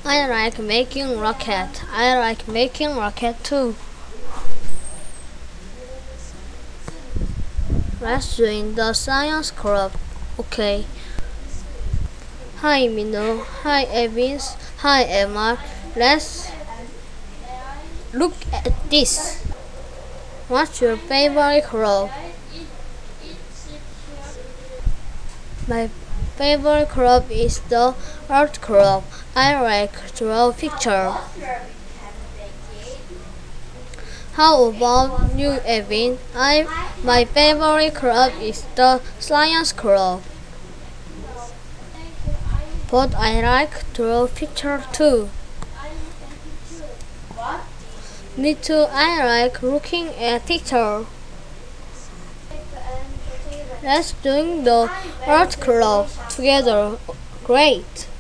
I like making rocket. I like making rocket too. Let's join the science club. Okay. Hi Mino. Hi Evans. Hi Emma. Let's look at this. What's your favorite club? My favorite club is the art club. I like to draw pictures. How about you, Evin? My favorite club is the science club. But I like to draw pictures too. Me too. I like looking at pictures. Let's join the art club together. Great.